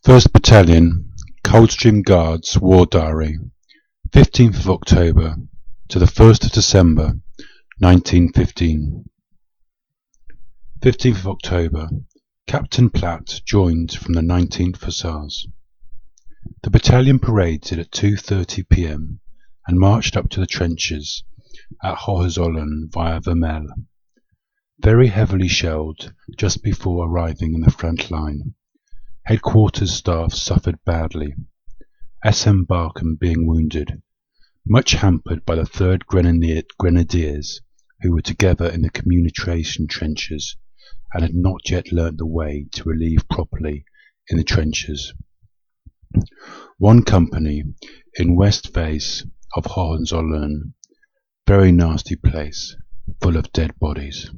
First Battalion, Coldstream Guards War Diary, 15th of October to the 1st of December 1915. 15th of October, Captain Platt joined from the 19th Hussars. The battalion paraded at 2:30 p.m. and marched up to the trenches at Hohenzollern via Vermelles, very heavily shelled just before arriving in the front line. Headquarters staff suffered badly, SM Barkham being wounded, much hampered by the 3rd Grenadiers, who were together in the communication trenches and had not yet learnt the way to relieve properly in the trenches. One company in west face of Hohenzollern, very nasty place, full of dead bodies.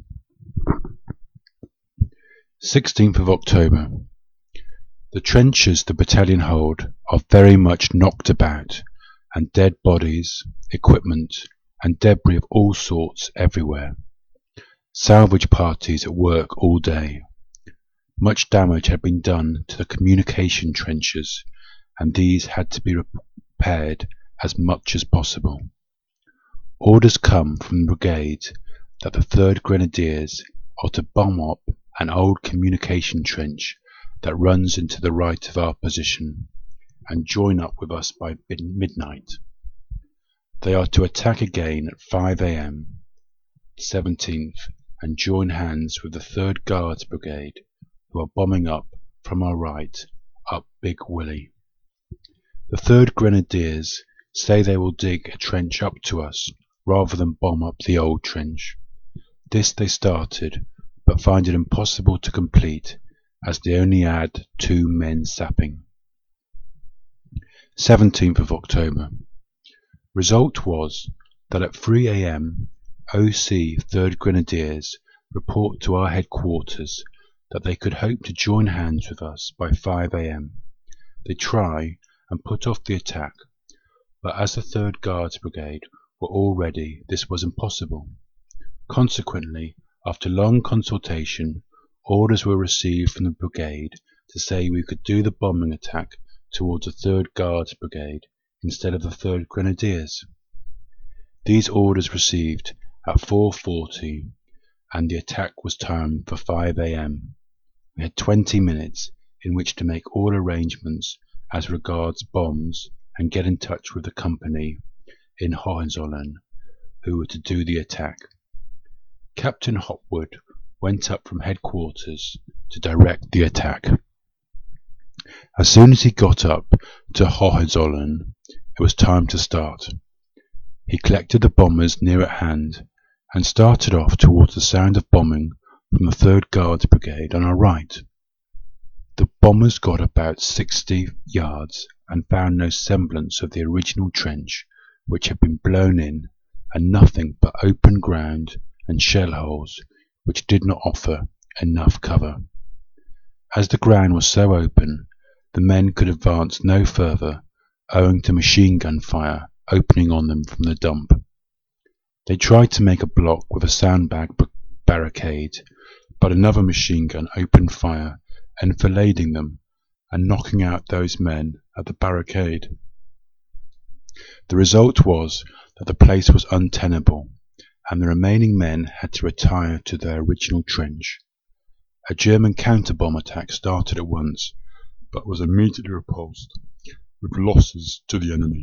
16th of October. The trenches the battalion hold are very much knocked about, and dead bodies, equipment, and debris of all sorts everywhere. Salvage parties at work all day. Much damage had been done to the communication trenches, and these had to be repaired as much as possible. Orders come from the brigade that the 3rd Grenadiers are to bomb up an old communication trench that runs into the right of our position, and join up with us by midnight. They are to attack again at 5 a.m. 17th and join hands with the 3rd Guards Brigade, who are bombing up from our right up Big Willie. The 3rd Grenadiers say they will dig a trench up to us rather than bomb up the old trench. This they started, but find it impossible to complete, as they only add 2 men sapping. 17th of October. Result was that at 3 a.m. OC 3rd Grenadiers report to our headquarters that they could hope to join hands with us by 5 a.m. They try and put off the attack, but as the 3rd Guards Brigade were all ready, this was impossible. Consequently, after long consultation, orders were received from the brigade to say we could do the bombing attack towards the 3rd Guards Brigade instead of the 3rd Grenadiers. These orders received at 4:40, and the attack was timed for 5 a.m. We had 20 minutes in which to make all arrangements as regards bombs and get in touch with the company in Hohenzollern who were to do the attack. Captain Hopwood went up from headquarters to direct the attack. As soon as he got up to Hohenzollern, it was time to start. He collected the bombers near at hand and started off towards the sound of bombing from the 3rd Guards Brigade on our right. The bombers got about 60 yards and found no semblance of the original trench, which had been blown in, and nothing but open ground and shell holes, which did not offer enough cover. As the ground was so open, the men could advance no further, owing to machine gun fire opening on them from the dump. They tried to make a block with a sandbag barricade, but another machine gun opened fire, enfilading them and knocking out those men at the barricade. The result was that the place was untenable, and the remaining men had to retire to their original trench. A German counter-bomb attack started at once, but was immediately repulsed, with losses to the enemy.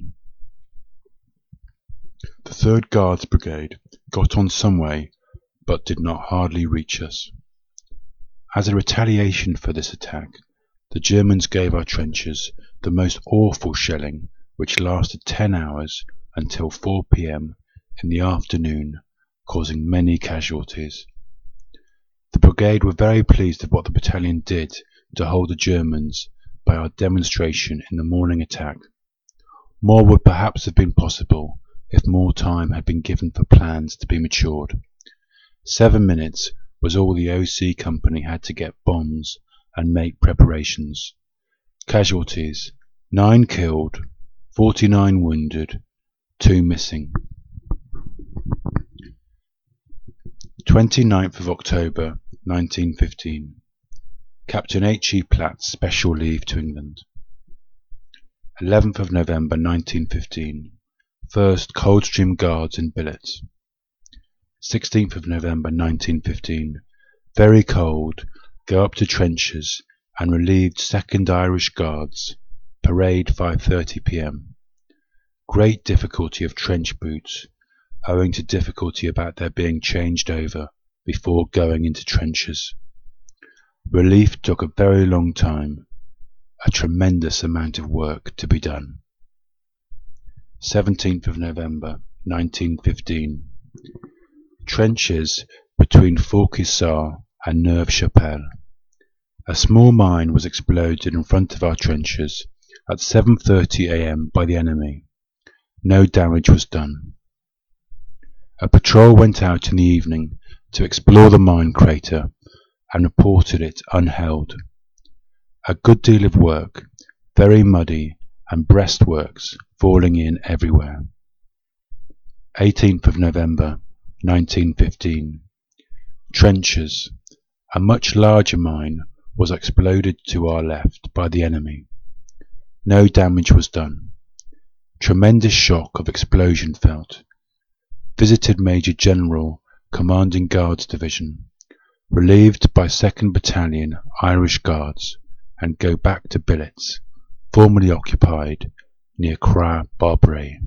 The 3rd Guards Brigade got on some way, but did not hardly reach us. As a retaliation for this attack, the Germans gave our trenches the most awful shelling, which lasted 10 hours until 4 p.m. in the afternoon, causing many casualties. The brigade were very pleased with what the battalion did to hold the Germans by our demonstration in the morning attack. More would perhaps have been possible if more time had been given for plans to be matured. 7 minutes was all the OC company had to get bombs and make preparations. Casualties: 9 killed, 49 wounded, 2 missing. 29th of October 1915. Captain H. E. Platt, special leave to England. 11th of November 1915. 1st Coldstream Guards in billets. 16th of November 1915. Very cold. Go up to trenches and relieved 2nd Irish Guards. Parade 5:30 p.m. Great difficulty of trench boots, owing to difficulty about their being changed over before going into trenches. Relief took a very long time. A tremendous amount of work to be done. 17th of November 1915. Trenches between Forquissart and Neuve-Chapelle. A small mine was exploded in front of our trenches at 7:30 a.m. by the enemy. No damage was done. A patrol went out in the evening to explore the mine crater and reported it unheld. A good deal of work, very muddy, and breastworks falling in everywhere. 18th of November 1915. Trenches. A much larger mine was exploded to our left by the enemy. No damage was done. Tremendous shock of explosion felt. Visited Major General, commanding Guards Division, relieved by 2nd Battalion Irish Guards, and go back to billets, formerly occupied near Croix Barbret.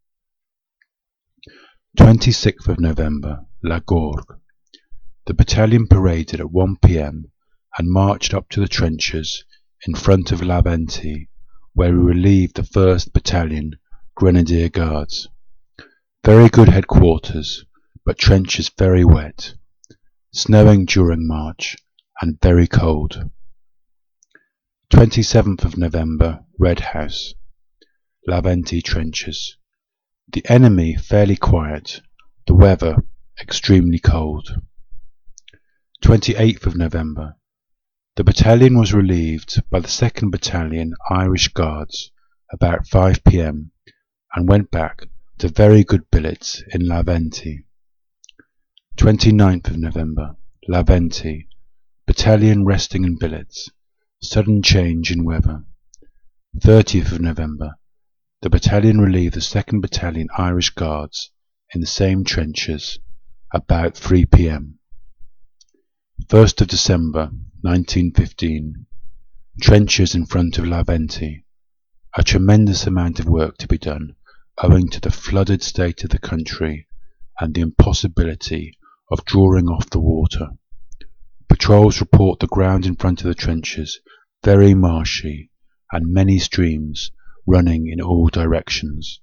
26th of November, La Gorgue. The battalion paraded at 1 p.m. and marched up to the trenches in front of La Ventie, where we relieved the 1st Battalion Grenadier Guards. Very good headquarters, but trenches very wet. Snowing during march and very cold. 27th of November, Red House. La Ventie trenches. The enemy fairly quiet, the weather extremely cold. 28th of November. The battalion was relieved by the 2nd Battalion Irish Guards about 5 p.m. and went back to very good billets in La Ventie. 29th of November, La Ventie. Battalion resting in billets. Sudden change in weather. 30th of November. The battalion relieved the 2nd Battalion Irish Guards in the same trenches about 3 p.m. 1st of December 1915. Trenches in front of La Ventie. A tremendous amount of work to be done owing to the flooded state of the country and the impossibility of drawing off the water. Patrols report the ground in front of the trenches very marshy and many streams running in all directions.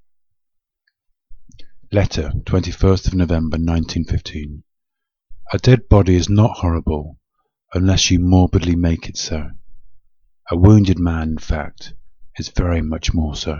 Letter, 21st of November 1915. A dead body is not horrible unless you morbidly make it so. A wounded man, in fact, is very much more so.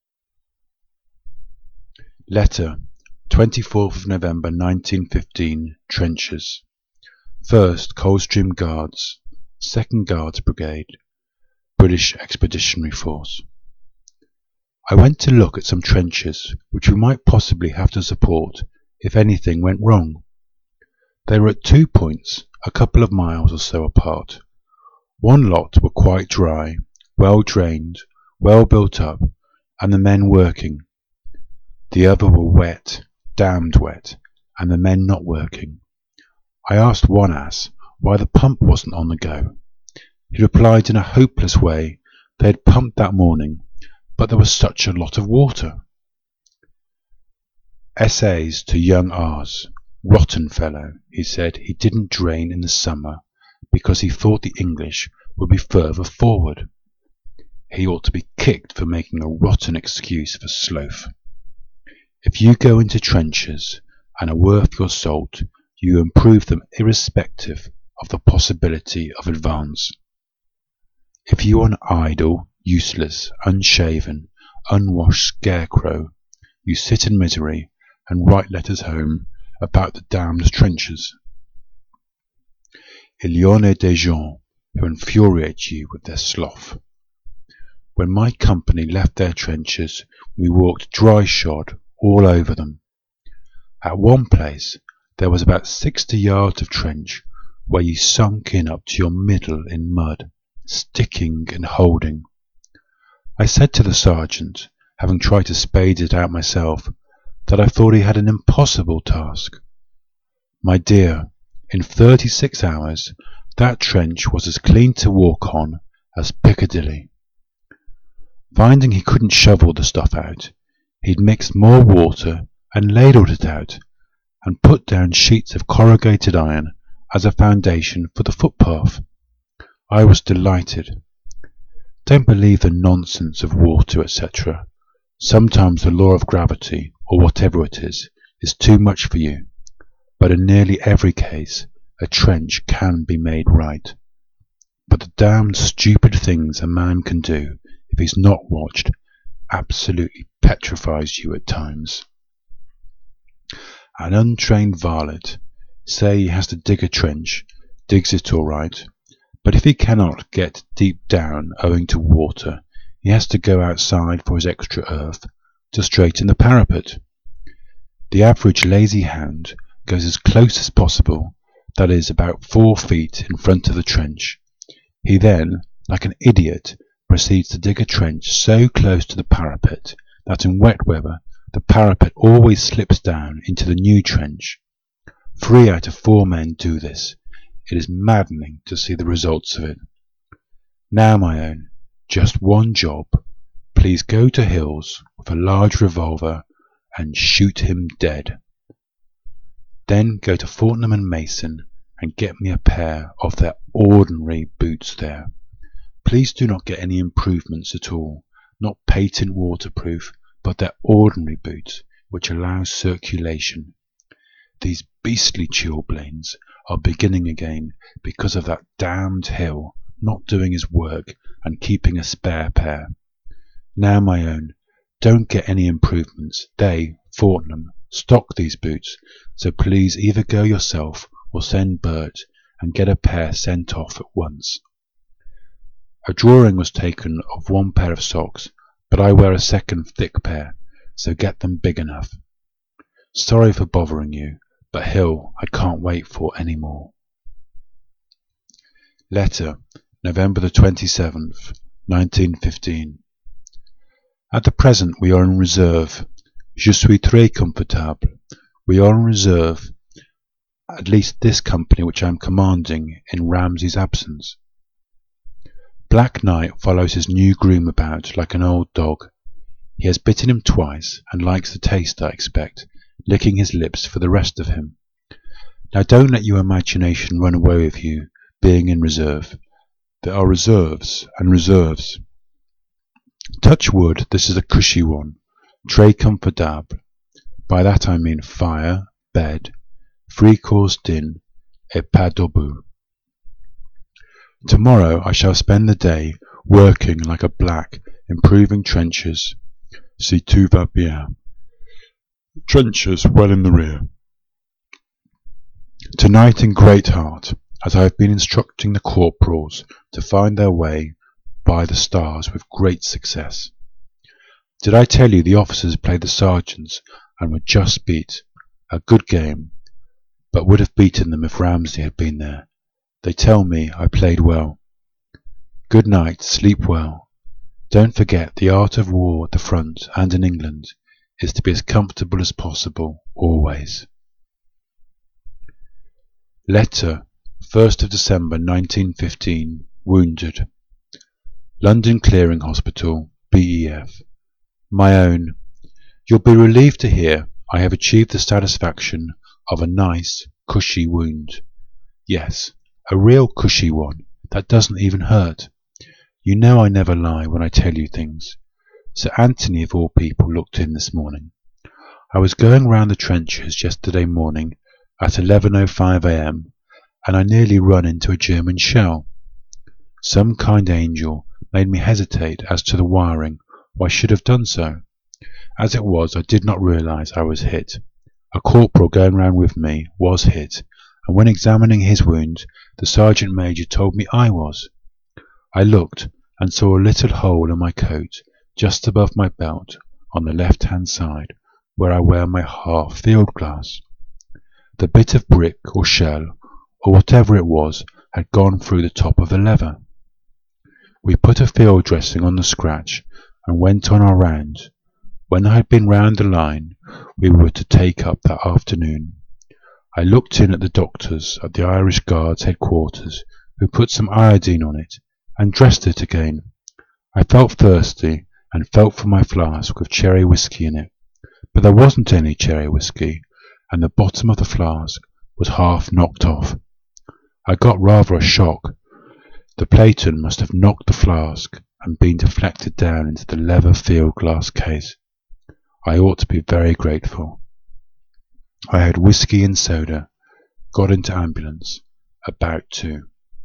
Letter, 24th of November 1915, Trenches. 1st Coldstream Guards, 2nd Guards Brigade, British Expeditionary Force. I went to look at some trenches which we might possibly have to support if anything went wrong. They were at 2 points, a couple of miles or so apart. One lot were quite dry, well drained, well built up, and the men working. The other were wet, damned wet, and the men not working. I asked one ass why the pump wasn't on the go. He replied in a hopeless way they had pumped that morning, but there was such a lot of water. Essays to young Rs. Rotten fellow, he said he didn't drain in the summer because he thought the English would be further forward. He ought to be kicked for making a rotten excuse for sloth. If you go into trenches and are worth your salt, you improve them irrespective of the possibility of advance. If you are an idle, useless, unshaven, unwashed scarecrow, you sit in misery and write letters home about the damned trenches. Il y en a des gens who infuriate you with their sloth. When my company left their trenches, we walked dry-shod all over them. At one place there was about 60 yards of trench where you sunk in up to your middle in mud, sticking and holding. I said to the sergeant, having tried to spade it out myself, that I thought he had an impossible task. My dear, in 36 hours that trench was as clean to walk on as Piccadilly. Finding he couldn't shovel the stuff out, he'd mixed more water and ladled it out, and put down sheets of corrugated iron as a foundation for the footpath. I was delighted. Don't believe the nonsense of water, etc. Sometimes the law of gravity, or whatever it is too much for you, but in nearly every case a trench can be made right. But the damned stupid things a man can do if he's not watched absolutely petrifies you at times. An untrained varlet, say he has to dig a trench, digs it all right, but if he cannot get deep down owing to water, he has to go outside for his extra earth to straighten the parapet. The average lazy hand goes as close as possible, that is, about 4 feet in front of the trench. He then, like an idiot, proceeds to dig a trench so close to the parapet that in wet weather the parapet always slips down into the new trench. 3 out of 4 men do this. It is maddening to see the results of it. Now, my own, just one job. Please go to Hills with a large revolver and shoot him dead. Then go to Fortnum and Mason and get me a pair of their ordinary boots there. Please do not get any improvements at all, not patent waterproof, but their ordinary boots, which allow circulation. These beastly chilblains are beginning again because of that damned Hill not doing his work and keeping a spare pair. Now, my own, don't get any improvements. They, Fortnum, stock these boots, so please either go yourself or send Bert and get a pair sent off at once. A drawing was taken of 1 pair of socks, but I wear a second thick pair, so get them big enough. Sorry for bothering you, but Hill I can't wait for any more. Letter, November the 27th, 1915. At the present we are in reserve. Je suis très confortable. We are in reserve, at least this company which I am commanding in Ramsay's absence. Black Knight follows his new groom about like an old dog. He has bitten him twice and likes the taste, I expect, licking his lips for the rest of him. Now don't let your imagination run away with you, being in reserve. There are reserves and reserves. Touch wood, this is a cushy one, très confortable. By that I mean fire, bed, 3-course din, et pas debout. Tomorrow I shall spend the day working like a black, improving trenches, si tout va bien. Trenches well in the rear. Tonight in Greatheart, as I have been instructing the corporals to find their way by the stars with great success. Did I tell you the officers played the sergeants and were just beat? A good game, but would have beaten them if Ramsay had been there. They tell me I played well. Good night, sleep well. Don't forget the art of war at the front and in England is to be as comfortable as possible, always. Letter, 1st of December 1915, wounded. London Clearing Hospital, BEF. My own, you'll be relieved to hear I have achieved the satisfaction of a nice, cushy wound. Yes, a real cushy one, that doesn't even hurt. You know I never lie when I tell you things. Sir Anthony of all people looked in this morning. I was going round the trenches yesterday morning at 11:05 a.m. and I nearly run into a German shell. Some kind angel made me hesitate as to the wiring, or I should have done so. As it was, I did not realise I was hit. A corporal going round with me was hit, and when examining his wound, the sergeant major told me I was. I looked and saw a little hole in my coat, just above my belt, on the left-hand side, where I wear my half field glass. The bit of brick or shell, or whatever it was, had gone through the top of the lever. We put a field dressing on the scratch and went on our round. When I had been round the line we were to take up that afternoon, I looked in at the doctor's at the Irish Guards headquarters, who put some iodine on it and dressed it again. I felt thirsty and felt for my flask with cherry whisky in it, but there wasn't any cherry whisky, and the bottom of the flask was half knocked off. I got rather a shock. The Platon must have knocked the flask and been deflected down into the leather field glass case. I ought to be very grateful. I had whisky and soda, got into ambulance, about 2.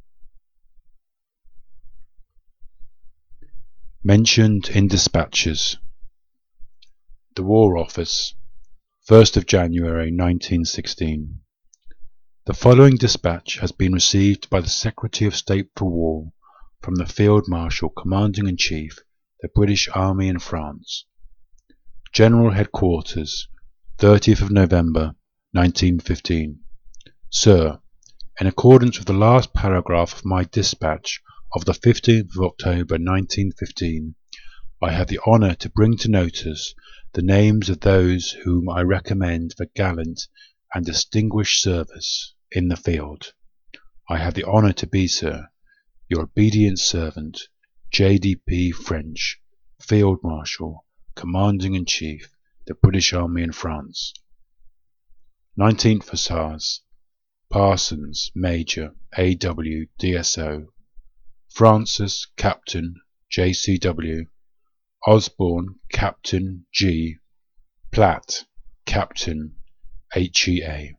Mentioned in dispatches. The War Office, 1st of January 1916. The following dispatch has been received by the Secretary of State for War from the Field Marshal Commanding-in-Chief, the British Army in France. General Headquarters, 30th of November 1915. Sir, in accordance with the last paragraph of my dispatch of the 15th of October 1915, I have the honour to bring to notice the names of those whom I recommend for gallant and distinguished service in the field. I have the honour to be, sir, your obedient servant, J.D.P. French, Field Marshal, Commanding-in-Chief, the British Army in France. 19th Hussars, Parsons, Major, A.W., D.S.O., Francis, Captain, J.C.W., Osborne, Captain, G., Platt, Captain, H.E.A.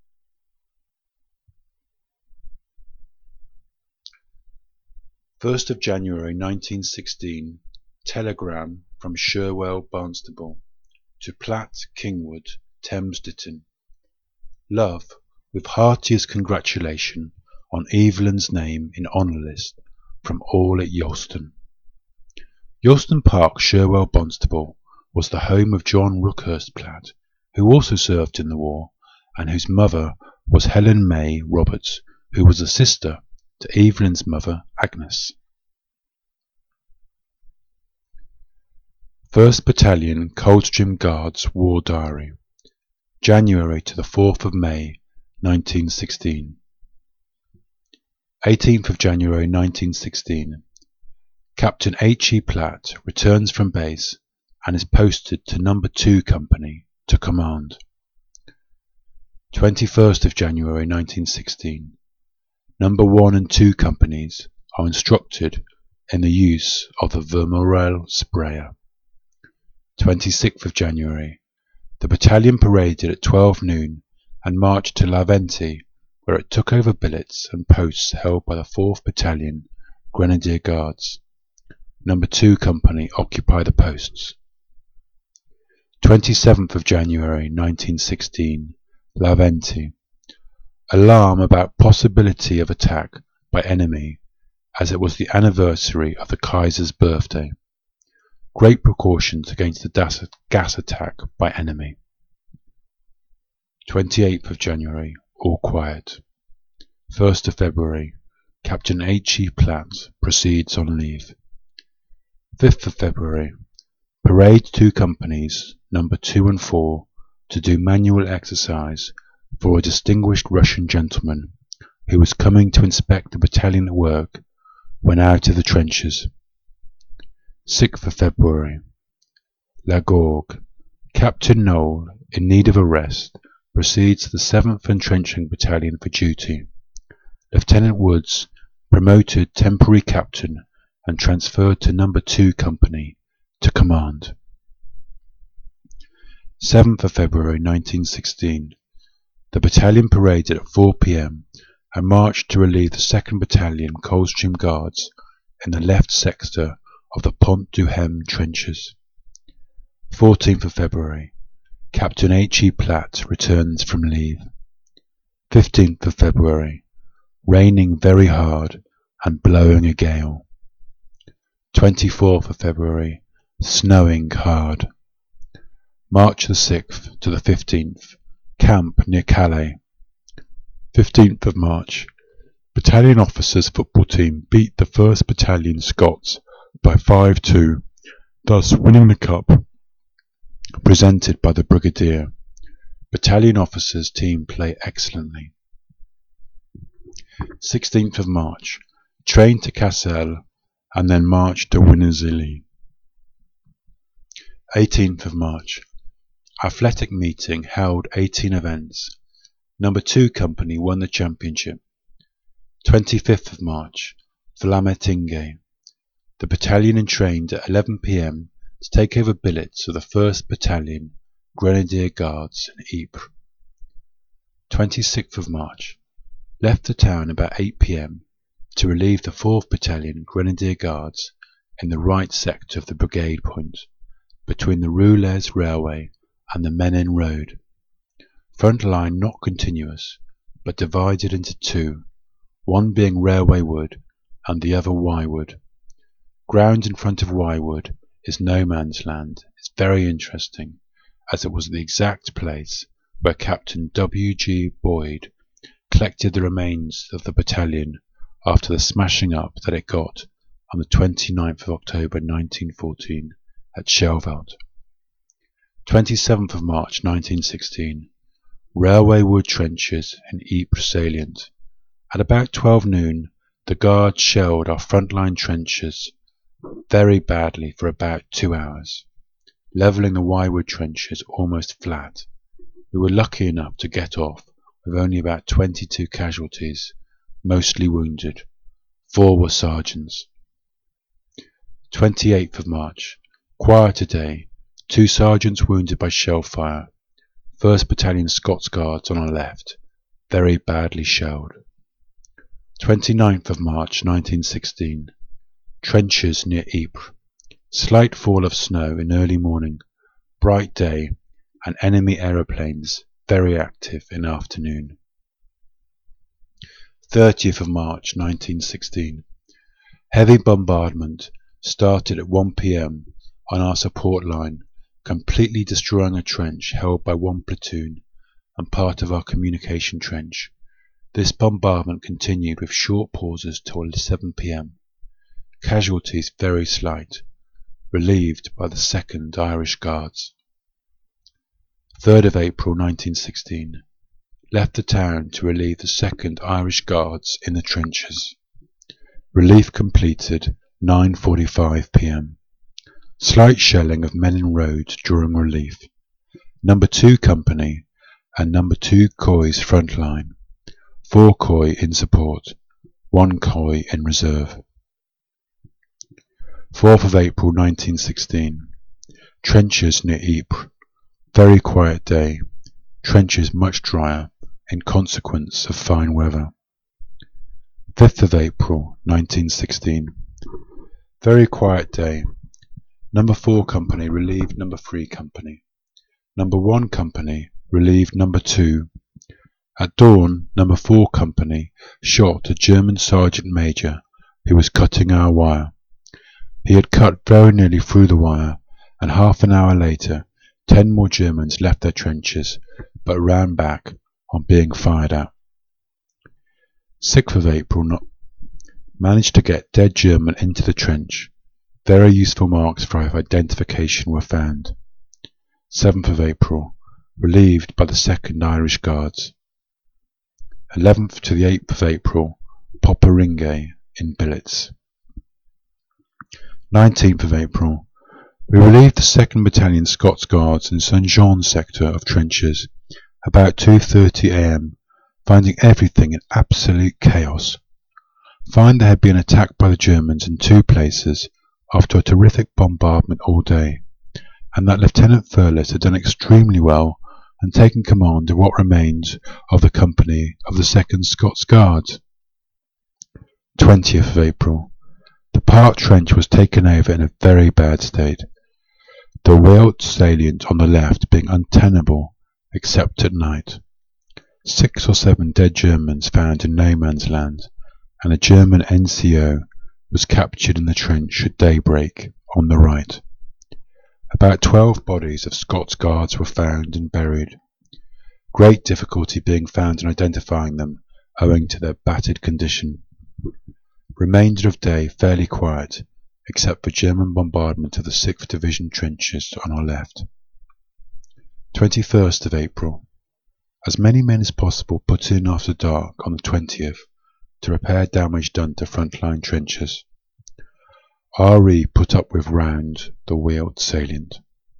First of January 1916. Telegram from Sherwell Barnstable to Platt, Kingwood, Thames Ditton. Love, with heartiest congratulation on Evelyn's name in honour list from all at Yalston. Yalston Park, Sherwell Barnstable, was the home of John Rookhurst Platt, who also served in the war, and whose mother was Helen May Roberts, who was a sister to Evelyn's mother, Agnes. 1st Battalion Coldstream Guards War Diary, January to the 4th of May 1916. 18th of January 1916. Captain H. E. Platt returns from base and is posted to No. 2 Company to command. 21st of January 1916. No. 1 and 2 Companies are instructed in the use of the Vermorel sprayer. 26th of January. The battalion paraded at 12 noon and marched to Laventi, where it took over billets and posts held by the 4th Battalion Grenadier Guards. No. 2 Company occupy the posts. 27th of January 1916. Laventi. Alarm about possibility of attack by enemy, as it was the anniversary of the Kaiser's birthday. Great precautions against the gas attack by enemy. 28th of January. All quiet. 1st of February. Captain H. E. Platt proceeds on leave. 5th of February. Parade 2 companies, No. 2 and 4, to do manual exercise for a distinguished Russian gentleman who was coming to inspect the battalion at work when out of the trenches. 6th of February. La Gorgue. Captain Knoll, in need of a rest, proceeds to the 7th Entrenching Battalion for duty. Lieutenant Woods, promoted temporary captain and transferred to No. 2 Company to command. 7th of February 1916. The battalion paraded at 4 p.m. and marched to relieve the 2nd Battalion Coldstream Guards in the left sector of the Pont du Hem trenches. 14th of February. Captain H. E. Platt returns from leave. 15th of February. Raining very hard and blowing a gale. 24th of February. Snowing hard. March the 6th to the 15th. Camp near Calais. 15th of March. Battalion Officers Football Team beat the 1st Battalion Scots by 5-2, thus winning the cup presented by the Brigadier. Battalion Officers Team play excellently. 16th of March. Train to Cassel and then march to Winnesley. 18th of March. Athletic meeting held 18 events. Number 2 Company won the championship. 25th of March. Vlamertinghe. The battalion entrained at 11 p.m. to take over billets of the 1st Battalion Grenadier Guards in Ypres. 26th of March. Left the town about 8 p.m. to relieve the 4th Battalion Grenadier Guards in the right sector of the brigade point, between the Roulez Railway and the Menin Road. Front line not continuous, but divided into two, one being Railway Wood and the other Y Wood. Ground in front of Y Wood is no man's land. It's very interesting, as it was the exact place where Captain W.G. Boyd collected the remains of the battalion after the smashing up that it got on the 29th of October 1914 at Schelveld. 27th of March 1916. Railway Wood trenches in Ypres salient. At about 12 noon, the Guards shelled our front-line trenches very badly for about 2 hours, levelling the Y Wood trenches almost flat. We were lucky enough to get off with only about 22 casualties, mostly wounded. 4 were sergeants. 28th of March. Quieter day. 2 sergeants wounded by shell fire. 1st Battalion Scots Guards on our left, very badly shelled. 29th of March 1916. Trenches near Ypres. Slight fall of snow in early morning. Bright day and enemy aeroplanes very active in afternoon. 30th of March 1916. Heavy bombardment started at 1 p.m. on our support line, completely destroying a trench held by 1 platoon and part of our communication trench. This bombardment continued with short pauses till 7 p.m. Casualties very slight, relieved by the 2nd Irish Guards. 3rd of April 1916. Left the town to relieve the 2nd Irish Guards in the trenches. Relief completed 9:45 p.m. Slight shelling of Menin Road during relief. Number 2 Company and Number 2 Coy's front line. 4 Coy in support, 1 Coy in reserve. 4th of April 1916. Trenches near Ypres. Very quiet day. Trenches much drier in consequence of fine weather. 5th of April 1916. Very quiet day. Number 4 Company relieved Number 3 Company. Number 1 Company relieved Number 2. At dawn, Number 4 Company shot a German sergeant major who was cutting our wire. He had cut very nearly through the wire, and half an hour later 10 more Germans left their trenches, but ran back on being fired at. 6th of April managed to get dead German into the trench. Very useful marks for identification were found. 7th of April, relieved by the 2nd Irish Guards. 11th to the 8th of April, Poperinghe in billets. 19th of April, we relieved the 2nd Battalion Scots Guards in St. Jean's sector of trenches about 2:30 a.m, finding everything in absolute chaos. Find there had been attacked by the Germans in 2 places after a terrific bombardment all day, and that Lieutenant Furless had done extremely well and taken command of what remained of the company of the 2nd Scots Guards. 20th of April. The Park Trench was taken over in a very bad state, the Weald salient on the left being untenable except at night. 6 or 7 dead Germans found in no man's land, and a German NCO was captured in the trench at daybreak on the right. About 12 bodies of Scots Guards were found and buried, great difficulty being found in identifying them owing to their battered condition. Remainder of day fairly quiet, except for German bombardment of the 6th Division trenches on our left. 21st of April. As many men as possible put in after dark on the 20th to repair damage done to frontline trenches. RE put up with round the Weald salient.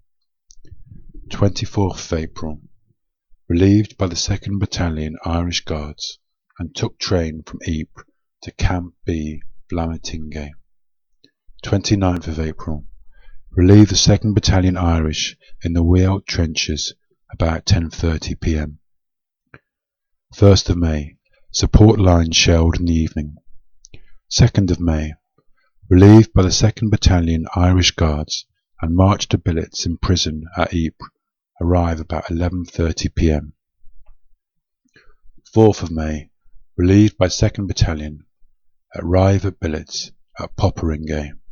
24th of April. Relieved by the 2nd Battalion Irish Guards and took train from Ypres to Camp B, Vlamertinghe. 29th of April. Relieved the 2nd Battalion Irish in the Weald trenches about 10:30 p.m. 1st of May. Support line shelled in the evening. 2nd of May. Relieved by the 2nd Battalion Irish Guards and marched to billets in prison at Ypres. Arrive about 11:30 p.m. 4th of May. Relieved by 2nd Battalion. Arrive at billets at Poperinghe.